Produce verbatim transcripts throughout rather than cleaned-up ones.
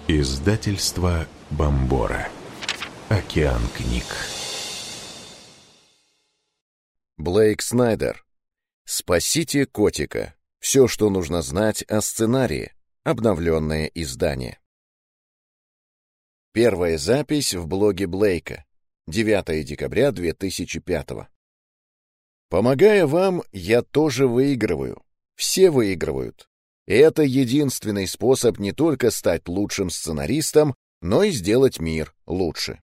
Издательство Бомбора. Океан книг. Блейк Снайдер. «Спасите котика. Все, что нужно знать о сценарии». Обновленное издание. Первая запись в блоге Блейка. девятое декабря две тысячи пятого. Помогая вам, я тоже выигрываю. Все выигрывают. И это единственный способ не только стать лучшим сценаристом, но и сделать мир лучше.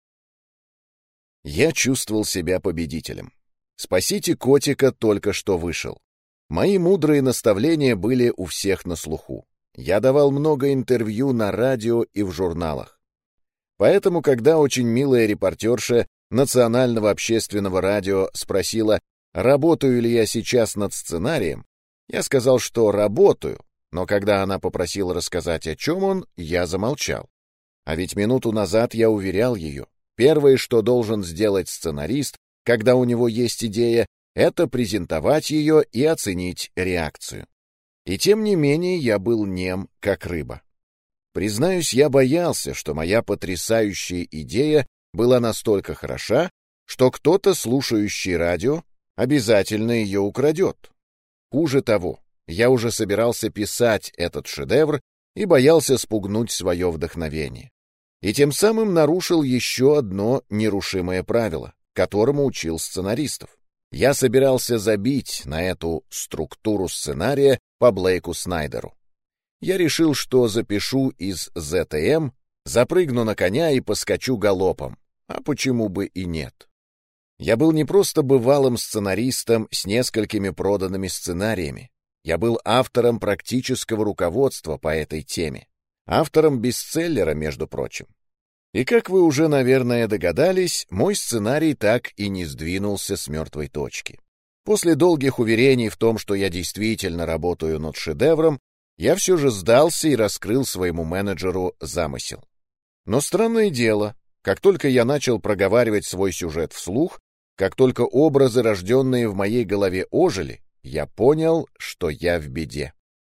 Я чувствовал себя победителем. «Спасите котика» только что вышел. Мои мудрые наставления были у всех на слуху. Я давал много интервью на радио и в журналах. Поэтому, когда очень милая репортерша Национального общественного радио спросила, работаю ли я сейчас над сценарием, я сказал, что работаю, но когда она попросила рассказать, о чем он, я замолчал. А ведь минуту назад я уверял ее, первое, что должен сделать сценарист, когда у него есть идея, это презентовать ее и оценить реакцию. И тем не менее я был нем, как рыба. Признаюсь, я боялся, что моя потрясающая идея была настолько хороша, что кто-то, слушающий радио, обязательно ее украдет. Хуже того, я уже собирался писать этот шедевр и боялся спугнуть свое вдохновение. И тем самым нарушил еще одно нерушимое правило, которому учил сценаристов. Я собирался забить на эту структуру сценария по Блейку Снайдеру. Я решил, что запишу из зэ тэ эм, запрыгну на коня и поскочу галопом, а почему бы и нет. Я был не просто бывалым сценаристом с несколькими проданными сценариями. Я был автором практического руководства по этой теме, автором бестселлера, между прочим. И, как вы уже, наверное, догадались, мой сценарий так и не сдвинулся с мертвой точки. После долгих уверений в том, что я действительно работаю над шедевром, я все же сдался и раскрыл своему менеджеру замысел. Но странное дело, как только я начал проговаривать свой сюжет вслух, как только образы, рожденные в моей голове, ожили, я понял, что я в беде.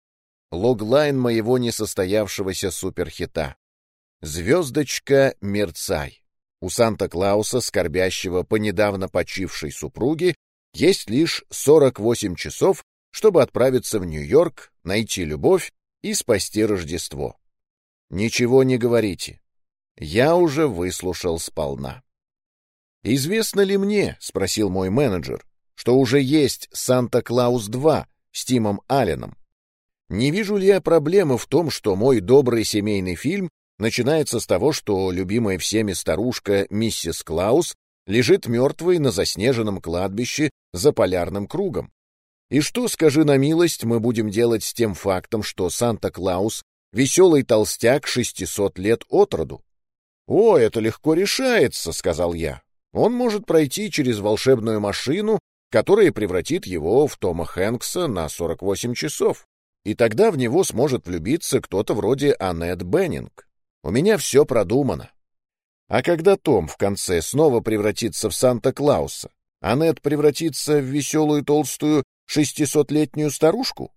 Логлайн моего несостоявшегося суперхита. «Звездочка, мерцай». У Санта-Клауса, скорбящего по недавно почившей супруге, есть лишь сорок восемь часов, чтобы отправиться в Нью-Йорк, найти любовь и спасти Рождество. Ничего не говорите. Я уже выслушал сполна. «Известно ли мне, — спросил мой менеджер, — что уже есть «Санта-Клаус два» с Тимом Алленом? Не вижу ли я проблемы в том, что мой добрый семейный фильм начинается с того, что любимая всеми старушка миссис Клаус лежит мертвой на заснеженном кладбище за полярным кругом? И что, скажи на милость, мы будем делать с тем фактом, что Санта-Клаус — веселый толстяк шестисот лет от роду? «О, это легко решается», — сказал я. «Он может пройти через волшебную машину, которая превратит его в Тома Хэнкса на сорок восемь часов. И тогда в него сможет влюбиться кто-то вроде Аннет Беннинг. У меня все продумано». А когда Том в конце снова превратится в Санта-Клауса, Аннет превратится в веселую толстую шестисотлетнюю старушку?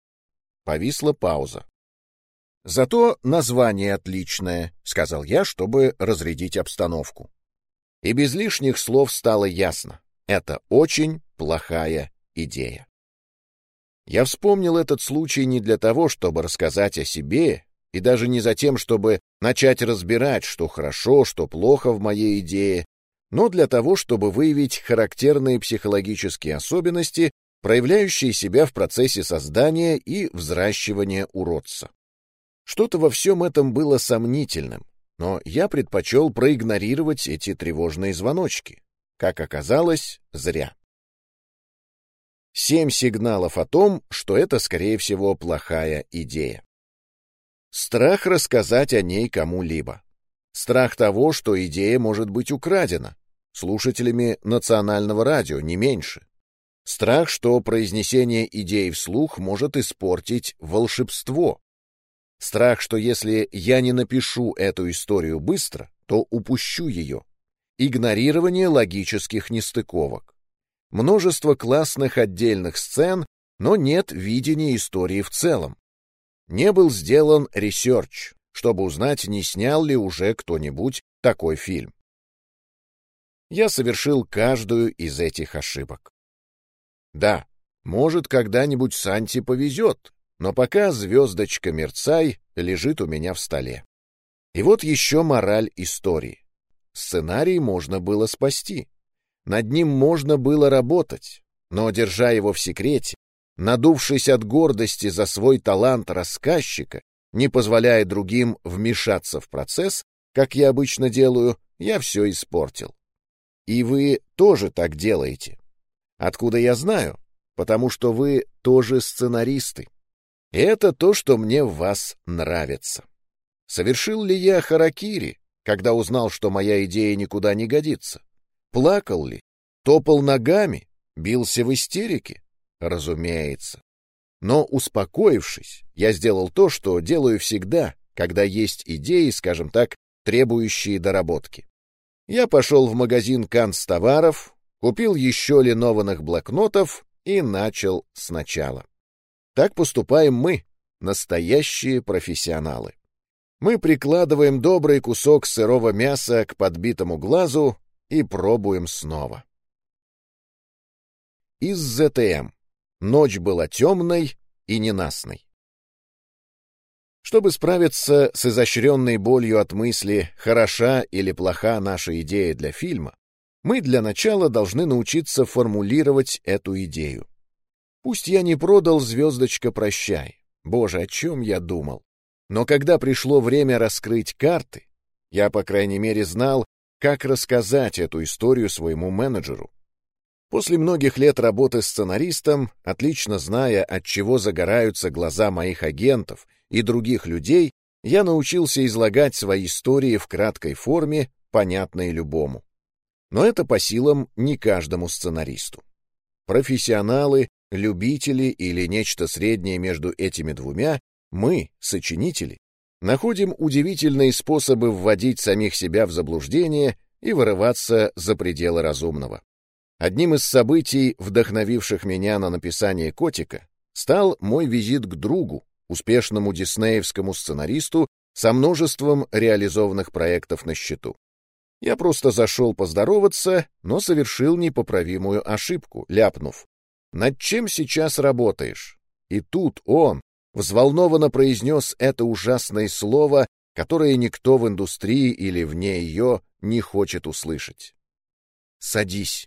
Повисла пауза. «Зато название отличное», — сказал я, чтобы разрядить обстановку. И без лишних слов стало ясно. Это очень плохая идея. Я вспомнил этот случай не для того, чтобы рассказать о себе, и даже не за тем, чтобы начать разбирать, что хорошо, что плохо в моей идее, но для того, чтобы выявить характерные психологические особенности, проявляющие себя в процессе создания и взращивания уродца. Что-то во всем этом было сомнительным, но я предпочел проигнорировать эти тревожные звоночки. Как оказалось, зря. Семь сигналов о том, что это, скорее всего, плохая идея. Страх рассказать о ней кому-либо. Страх того, что идея может быть украдена. Слушателями национального радио, не меньше. Страх, что произнесение идеи вслух может испортить волшебство. Страх, что если я не напишу эту историю быстро, то упущу ее. Игнорирование логических нестыковок. Множество классных отдельных сцен, но нет видения истории в целом. Не был сделан ресерч, чтобы узнать, не снял ли уже кто-нибудь такой фильм. Я совершил каждую из этих ошибок. Да, может, когда-нибудь Санте повезет, но пока звездочка мерцай лежит у меня в столе. И вот еще мораль истории. Сценарий можно было спасти. Над ним можно было работать, но, держа его в секрете, надувшись от гордости за свой талант рассказчика, не позволяя другим вмешаться в процесс, как я обычно делаю, я все испортил. И вы тоже так делаете. Откуда я знаю? Потому что вы тоже сценаристы. И это то, что мне в вас нравится. Совершил ли я харакири, когда узнал, что моя идея никуда не годится? Плакал ли? Топал ногами? Бился в истерике? Разумеется. Но, успокоившись, я сделал то, что делаю всегда, когда есть идеи, скажем так, требующие доработки. Я пошел в магазин канцтоваров, купил еще линованных блокнотов и начал сначала. Так поступаем мы, настоящие профессионалы. Мы прикладываем добрый кусок сырого мяса к подбитому глазу и пробуем снова. Из зэ тэ эм. Ночь была темной и ненастной. Чтобы справиться с изощренной болью от мысли, хороша или плоха наша идея для фильма, мы для начала должны научиться формулировать эту идею. Пусть я не продал «Звездочка, прощай». Боже, о чем я думал. Но когда пришло время раскрыть карты, я, по крайней мере, знал, как рассказать эту историю своему менеджеру. После многих лет работы сценаристом, отлично зная, от чего загораются глаза моих агентов и других людей, я научился излагать свои истории в краткой форме, понятной любому. Но это по силам не каждому сценаристу. Профессионалы, любители или нечто среднее между этими двумя, мы, сочинители, находим удивительные способы вводить самих себя в заблуждение и вырываться за пределы разумного. Одним из событий, вдохновивших меня на написание «Котика», стал мой визит к другу, успешному диснеевскому сценаристу со множеством реализованных проектов на счету. Я просто зашел поздороваться, но совершил непоправимую ошибку, ляпнув: «Над чем сейчас работаешь?» И тут он взволнованно произнес это ужасное слово, которое никто в индустрии или вне ее не хочет услышать. «Садись».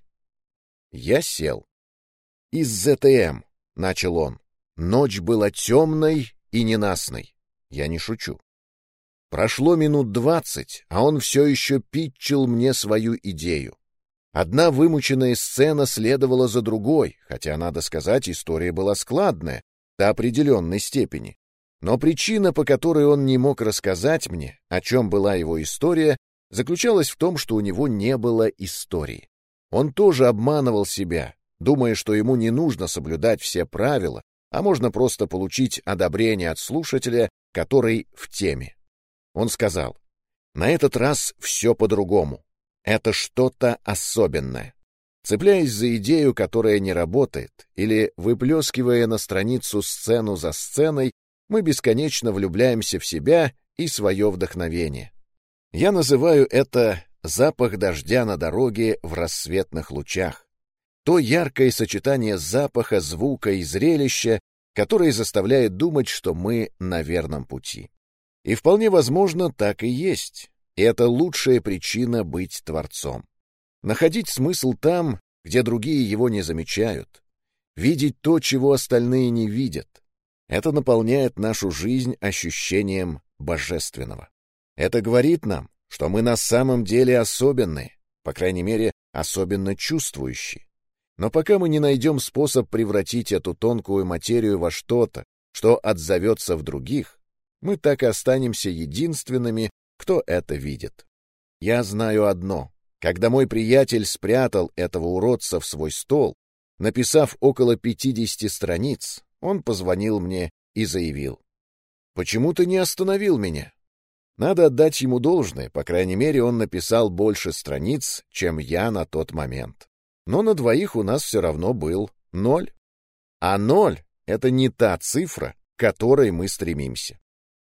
Я сел. «Из зэ тэ эм», — начал он. «Ночь была темной и ненастной». Я не шучу. Прошло минут двадцать, а он все еще питчил мне свою идею. Одна вымученная сцена следовала за другой, хотя, надо сказать, история была складная до определенной степени. Но причина, по которой он не мог рассказать мне, о чем была его история, заключалась в том, что у него не было истории. Он тоже обманывал себя, думая, что ему не нужно соблюдать все правила, а можно просто получить одобрение от слушателя, который в теме. Он сказал: «На этот раз все по-другому. Это что-то особенное». Цепляясь за идею, которая не работает, или выплескивая на страницу сцену за сценой, мы бесконечно влюбляемся в себя и свое вдохновение. Я называю это запах дождя на дороге в рассветных лучах. То яркое сочетание запаха, звука и зрелища, которое заставляет думать, что мы на верном пути. И вполне возможно, так и есть. И это лучшая причина быть творцом. Находить смысл там, где другие его не замечают. Видеть то, чего остальные не видят. Это наполняет нашу жизнь ощущением божественного. Это говорит нам, что мы на самом деле особенные, по крайней мере, особенно чувствующие. Но пока мы не найдем способ превратить эту тонкую материю во что-то, что отзовется в других, мы так и останемся единственными, кто это видит. Я знаю одно. Когда мой приятель спрятал этого уродца в свой стол, написав около пятидесяти страниц, он позвонил мне и заявил: «Почему ты не остановил меня?» Надо отдать ему должное, по крайней мере, он написал больше страниц, чем я на тот момент. Но на двоих у нас все равно был ноль. А ноль — это не та цифра, к которой мы стремимся.